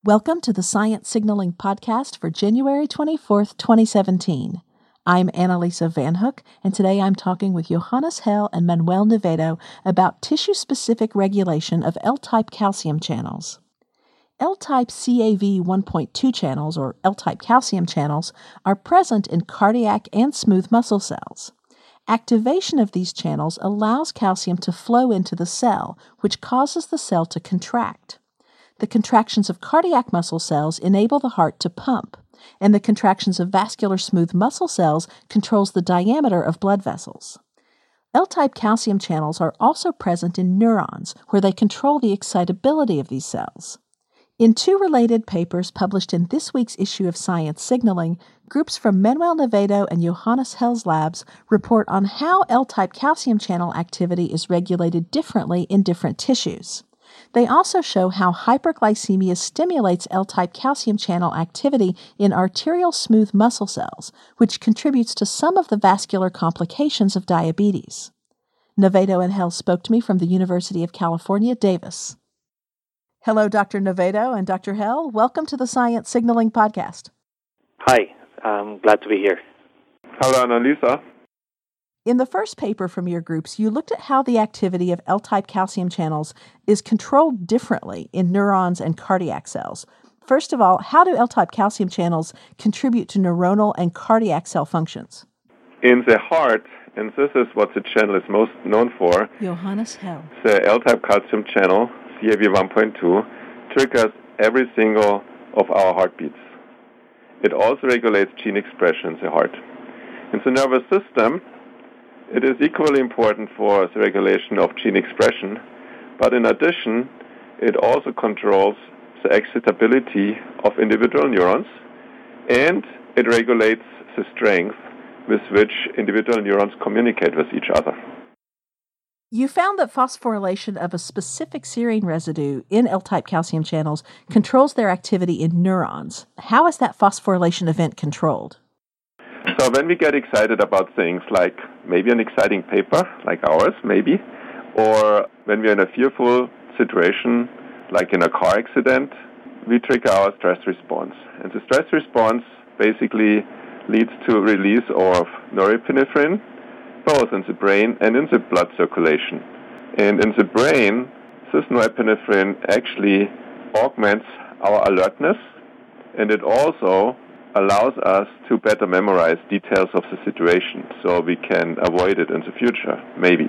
Welcome to the Science Signaling Podcast for January 24th, 2017. I'm Annalisa Van Hook, and today I'm talking with Johannes Hell and Manuel Nevedo about tissue-specific regulation of L-type calcium channels. L-type CAV 1.2 channels, or L-type calcium channels, are present in cardiac and smooth muscle cells. Activation of these channels allows calcium to flow into the cell, which causes the cell to contract. The contractions of cardiac muscle cells enable the heart to pump, and the contractions of vascular smooth muscle cells controls the diameter of blood vessels. L-type calcium channels are also present in neurons, where they control the excitability of these cells. In two related papers published in this week's issue of Science Signaling, groups from Manuel Nevedo and Johannes Hell's labs report on how L-type calcium channel activity is regulated differently in different tissues. They also show how hyperglycemia stimulates L-type calcium channel activity in arterial smooth muscle cells, which contributes to some of the vascular complications of diabetes. Nevedo and Hell spoke to me from the University of California, Davis. Hello, Dr. Nevedo and Dr. Hell. Welcome to the Science Signaling Podcast. Hi, I'm glad to be here. Hello, Annalisa. In the first paper from your groups, you looked at how the activity of L-type calcium channels is controlled differently in neurons and cardiac cells. First of all, how do L-type calcium channels contribute to neuronal and cardiac cell functions? In the heart, and this is what the channel is most known for, Johannes Hell. The L-type calcium channel, CAV 1.2, triggers every single of our heartbeats. It also regulates gene expression in the heart. In the nervous system, it is equally important for the regulation of gene expression, but in addition, it also controls the excitability of individual neurons, and it regulates the strength with which individual neurons communicate with each other. You found that phosphorylation of a specific serine residue in L-type calcium channels controls their activity in neurons. How is that phosphorylation event controlled? So when we get excited about things like maybe an exciting paper, like ours, maybe, or when we're in a fearful situation, like in a car accident, we trigger our stress response. And the stress response basically leads to release of norepinephrine, both in the brain and in the blood circulation. And in the brain, this norepinephrine actually augments our alertness, and it also allows us to better memorize details of the situation so we can avoid it in the future, maybe.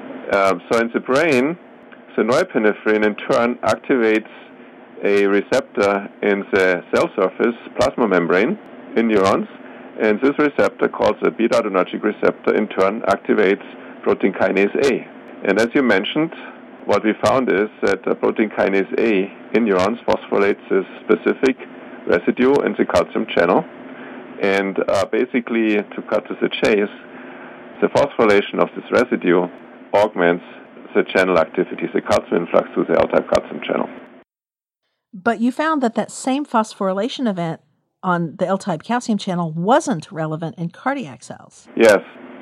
So in the brain, the norepinephrine in turn activates a receptor in the cell surface plasma membrane in neurons, and this receptor, called the beta-adrenergic receptor, in turn activates protein kinase A. And as you mentioned, what we found is that protein kinase A in neurons phosphorylates this specific residue in the calcium channel, and basically, to cut to the chase, the phosphorylation of this residue augments the channel activity, the calcium influx to the L-type calcium channel. But you found that same phosphorylation event on the L-type calcium channel wasn't relevant in cardiac cells. Yes.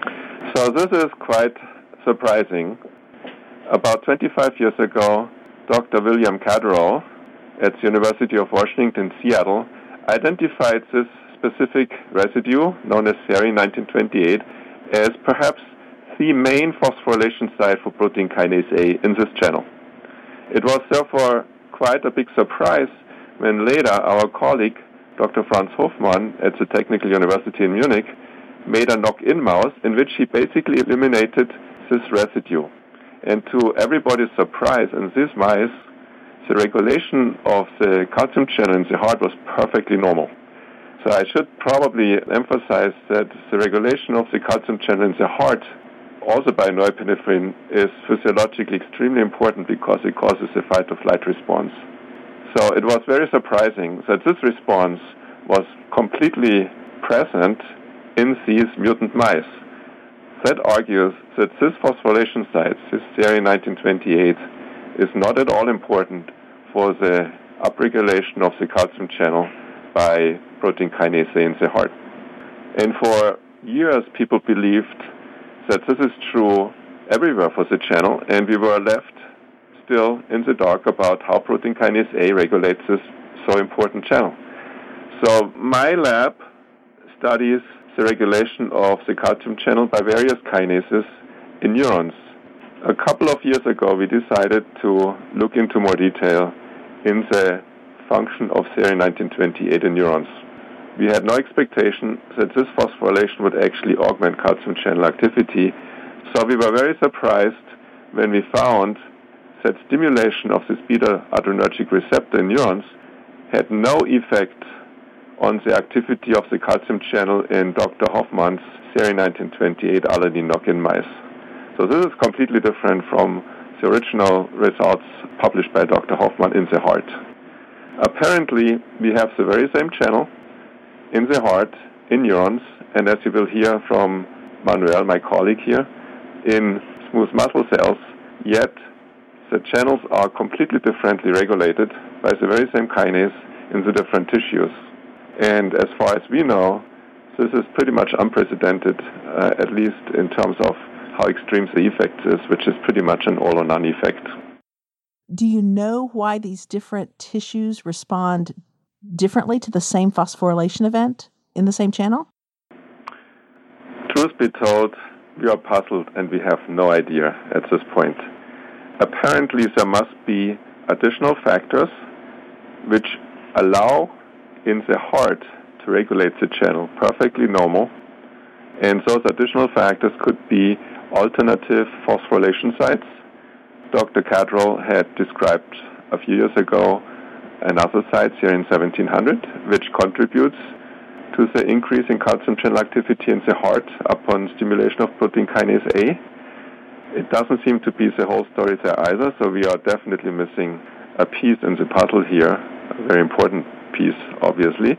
So this is quite surprising. About 25 years ago, Dr. William Catterall at the University of Washington, Seattle, identified this specific residue, known as serine 1928, as perhaps the main phosphorylation site for protein kinase A in this channel. It was therefore quite a big surprise when later our colleague, Dr. Franz Hofmann at the Technical University in Munich, made a knock-in mouse in which he basically eliminated this residue. And to everybody's surprise, in these mice, the regulation of the calcium channel in the heart was perfectly normal. So I should probably emphasize that the regulation of the calcium channel in the heart, also by norepinephrine, is physiologically extremely important because it causes a fight-or-flight response. So it was very surprising that this response was completely present in these mutant mice. That argues that this phosphorylation site, this serine 1928, is not at all important for the upregulation of the calcium channel by protein kinase A in the heart. And for years, people believed that this is true everywhere for the channel, and we were left still in the dark about how protein kinase A regulates this so important channel. So my lab studies the regulation of the calcium channel by various kinases in neurons. A couple of years ago, we decided to look into more detail in the function of serine 1928 in neurons. We had no expectation that this phosphorylation would actually augment calcium channel activity, so we were very surprised when we found that stimulation of this beta-adrenergic receptor in neurons had no effect on the activity of the calcium channel in Dr. Hoffman's serine 1928 alanine knock-in mice. So this is completely different from the original results published by Dr. Hoffman in the heart. Apparently, we have the very same channel in the heart, in neurons, and as you will hear from Manuel, my colleague here, in smooth muscle cells, yet the channels are completely differently regulated by the very same kinase in the different tissues. And as far as we know, this is pretty much unprecedented, at least in terms of how extreme the effect is, which is pretty much an all or none effect. Do you know why these different tissues respond differently to the same phosphorylation event in the same channel? Truth be told, we are puzzled and we have no idea at this point. Apparently, there must be additional factors which allow in the heart to regulate the channel perfectly normal, and those additional factors could be alternative phosphorylation sites. Dr. Cadrell had described a few years ago another site here in 1700, which contributes to the increase in calcium channel activity in the heart upon stimulation of protein kinase A. It doesn't seem to be the whole story there either, so we are definitely missing a piece in the puzzle here, a very important piece, obviously.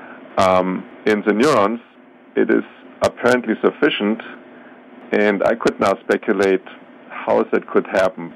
In the neurons, it is apparently sufficient, and I could now speculate how that could happen.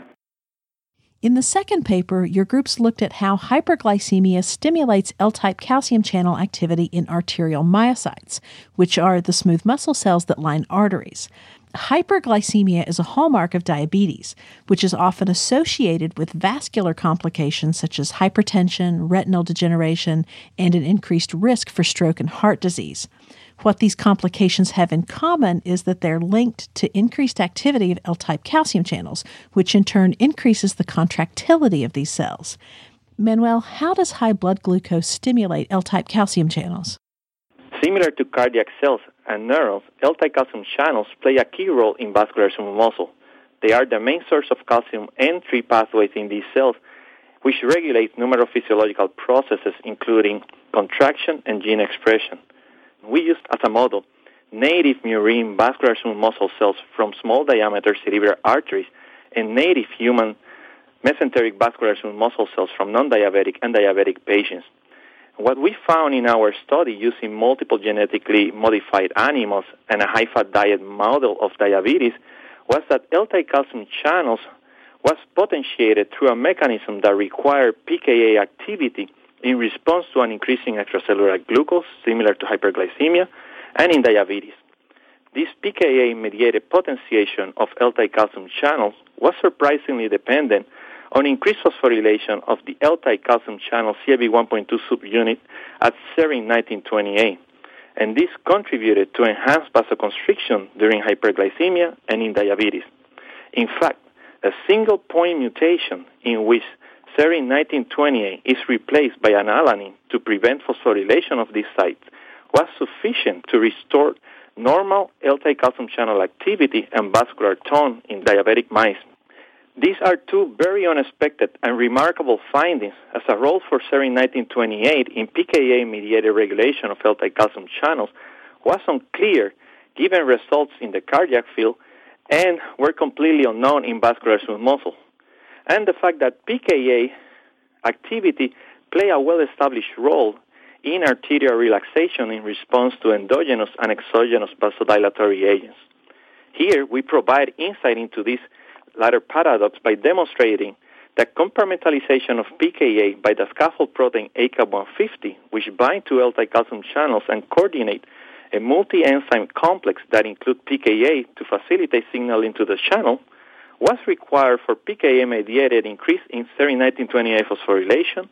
In the second paper, your groups looked at how hyperglycemia stimulates L-type calcium channel activity in arterial myocytes, which are the smooth muscle cells that line arteries. Hyperglycemia is a hallmark of diabetes, which is often associated with vascular complications such as hypertension, retinal degeneration, and an increased risk for stroke and heart disease. What these complications have in common is that they're linked to increased activity of L-type calcium channels, which in turn increases the contractility of these cells. Manuel, how does high blood glucose stimulate L-type calcium channels? Similar to cardiac cells and neurons, L-type calcium channels play a key role in vascular smooth muscle. They are the main source of calcium entry pathways in these cells, which regulate numerous physiological processes, including contraction and gene expression. We used as a model native murine vascular smooth muscle cells from small diameter cerebral arteries and native human mesenteric vascular smooth muscle cells from non-diabetic and diabetic patients. What we found in our study using multiple genetically modified animals and a high-fat diet model of diabetes was that L-type calcium channels was potentiated through a mechanism that required pKa activity in response to an increasing extracellular glucose, similar to hyperglycemia, and in diabetes. This pKa-mediated potentiation of L-type calcium channels was surprisingly dependent on increased phosphorylation of the L-type calcium channel CAV1.2 subunit at serine 1928, and this contributed to enhanced vasoconstriction during hyperglycemia and in diabetes. In fact, a single point mutation in which serine 1928 is replaced by an alanine to prevent phosphorylation of these sites was sufficient to restore normal L-type calcium channel activity and vascular tone in diabetic mice. These are two very unexpected and remarkable findings, as a role for serine 1928 in pKa-mediated regulation of L-type calcium channels was unclear given results in the cardiac field and were completely unknown in vascular smooth muscle. And the fact that pKa activity play a well-established role in arterial relaxation in response to endogenous and exogenous vasodilatory agents. Here, we provide insight into this latter paradox by demonstrating that compartmentalization of pKa by the scaffold protein ACAP150, which bind to L-type calcium channels and coordinate a multi-enzyme complex that include pKa to facilitate signaling to the channel, was required for pKa-mediated increase in serine 1928 phosphorylation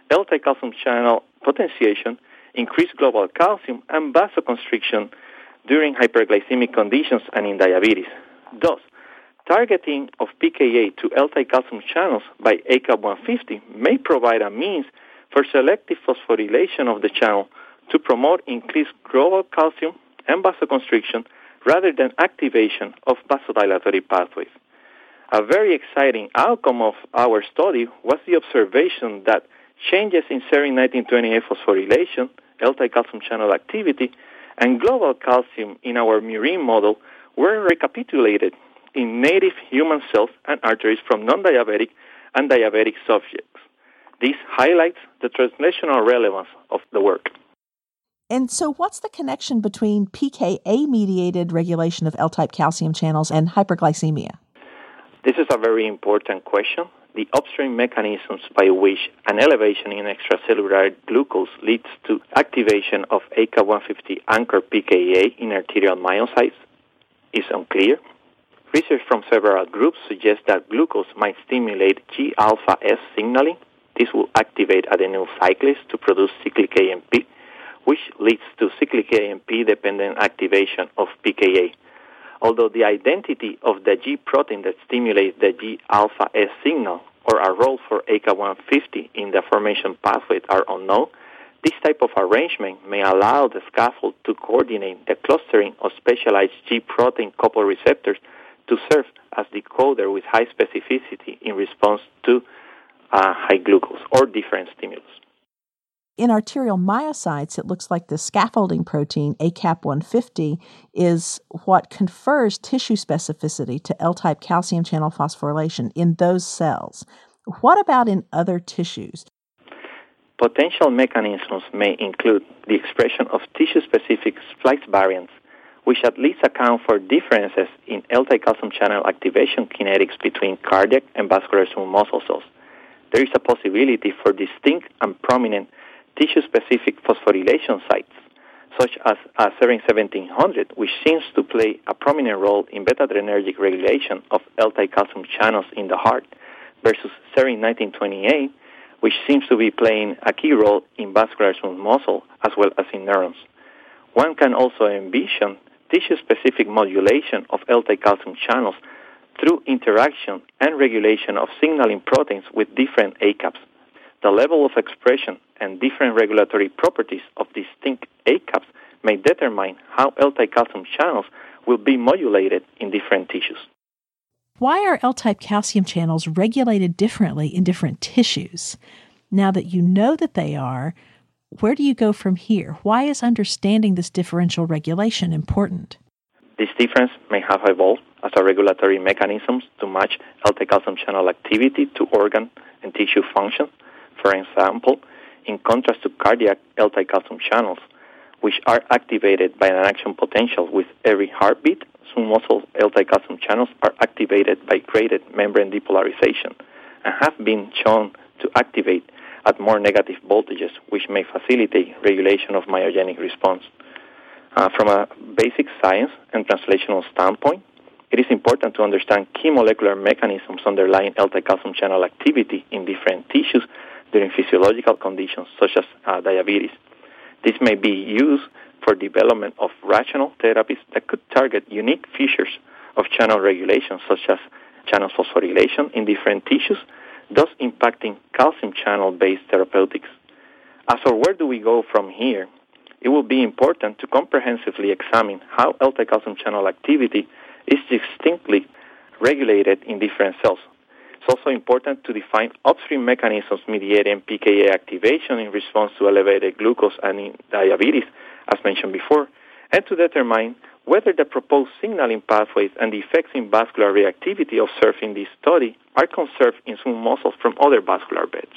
L-calcium channel potentiation, increased global calcium, and vasoconstriction during hyperglycemic conditions and in diabetes. Thus, targeting of pKa to L-calcium channels by ACAP150 may provide a means for selective phosphorylation of the channel to promote increased global calcium and vasoconstriction rather than activation of vasodilatory pathways. A very exciting outcome of our study was the observation that changes in serine 1928 phosphorylation, L-calcium channel activity, and global calcium in our murine model were recapitulated in native human cells and arteries from non-diabetic and diabetic subjects. This highlights the translational relevance of the work. And so what's the connection between pKa-mediated regulation of L-type calcium channels and hyperglycemia? This is a very important question. The upstream mechanisms by which an elevation in extracellular glucose leads to activation of ACAP150 anchor pKa in arterial myocytes is unclear. Research from several groups suggests that glucose might stimulate G-alpha S signaling. This will activate adenyl cyclase to produce cyclic AMP, which leads to cyclic AMP-dependent activation of pKa. Although the identity of the G protein that stimulates the G-alpha S signal or a role for ACAP150 in the formation pathway are unknown, this type of arrangement may allow the scaffold to coordinate the clustering of specialized G protein coupled receptors to serve as decoder with high specificity in response to high glucose or different stimulus. In arterial myocytes, it looks like the scaffolding protein, ACAP150, is what confers tissue specificity to L-type calcium channel phosphorylation in those cells. What about in other tissues? Potential mechanisms may include the expression of tissue-specific splice variants, which at least account for differences in L-type calcium channel activation kinetics between cardiac and vascular smooth muscle cells. There is a possibility for distinct and prominent tissue-specific phosphorylation sites, such as serine 1700, which seems to play a prominent role in beta-adrenergic regulation of L-type calcium channels in the heart, versus serine 1928, which seems to be playing a key role in vascular smooth muscle as well as in neurons. One can also envision tissue-specific modulation of L-type calcium channels through interaction and regulation of signaling proteins with different ACAPs. The level of expression and different regulatory properties of distinct ACAPs may determine how L-type calcium channels will be modulated in different tissues. Why are L-type calcium channels regulated differently in different tissues? Now that you know that they are, where do you go from here? Why is understanding this differential regulation important? This difference may have evolved as a regulatory mechanisms to match L-type calcium channel activity to organ and tissue function. For example, in contrast to cardiac L-type calcium channels, which are activated by an action potential with every heartbeat, smooth muscle L-type calcium channels are activated by graded membrane depolarization and have been shown to activate at more negative voltages, which may facilitate regulation of myogenic response. From a basic science and translational standpoint, it is important to understand key molecular mechanisms underlying L-type calcium channel activity in different tissues during physiological conditions such as diabetes. This may be used for development of rational therapies that could target unique features of channel regulation, such as channel phosphorylation in different tissues, thus impacting calcium channel-based therapeutics. As for where do we go from here, it will be important to comprehensively examine how L-type calcium channel activity is distinctly regulated in different cells. It's also important to define upstream mechanisms mediating pKa activation in response to elevated glucose and in diabetes, as mentioned before, and to determine whether the proposed signaling pathways and the effects in vascular reactivity observed in this study are conserved in smooth muscles from other vascular beds.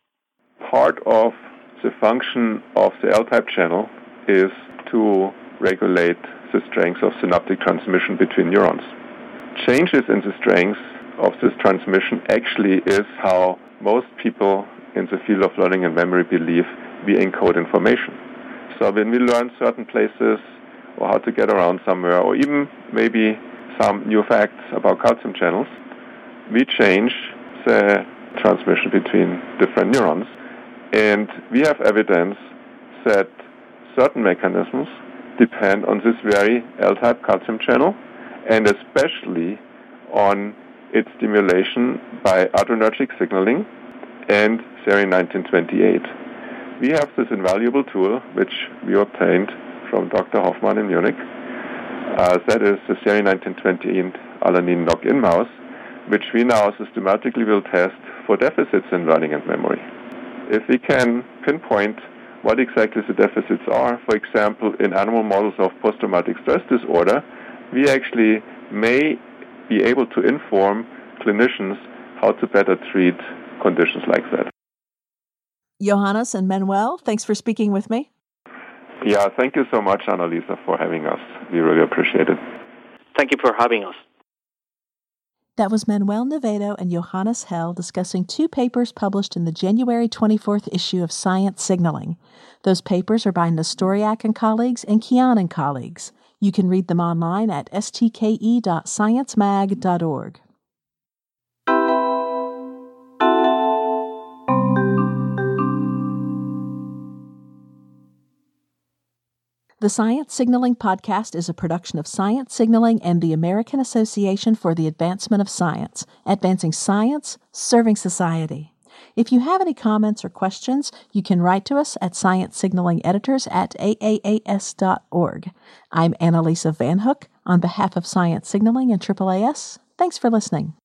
Part of the function of the L-type channel is to regulate the strength of synaptic transmission between neurons. Changes in the strength of this transmission actually is how most people in the field of learning and memory believe we encode information. So when we learn certain places or how to get around somewhere, or even maybe some new facts about calcium channels, we change the transmission between different neurons. And we have evidence that certain mechanisms depend on this very L-type calcium channel, and especially on its stimulation by adrenergic signaling and serine 1928. We have this invaluable tool, which we obtained from Dr. Hoffman in Munich. That is the serine 1928 alanine knock-in mouse, which we now systematically will test for deficits in learning and memory. If we can pinpoint what exactly the deficits are, for example, in animal models of post-traumatic stress disorder, we actually may be able to inform clinicians how to better treat conditions like that. Johannes and Manuel, thanks for speaking with me. Yeah, thank you so much, Annalisa, for having us. We really appreciate it. Thank you for having us. That was Manuel Nevedo and Johannes Hell discussing two papers published in the January 24th issue of Science Signaling. Those papers are by Nestoriak and colleagues and Kian and colleagues. You can read them online at stke.sciencemag.org. The Science Signaling Podcast is a production of Science Signaling and the American Association for the Advancement of Science, advancing science, serving society. If you have any comments or questions, you can write to us at sciencesignaleditors@aaas.org. I'm Annalisa Van Hook on behalf of Science Signaling and AAAS. Thanks for listening.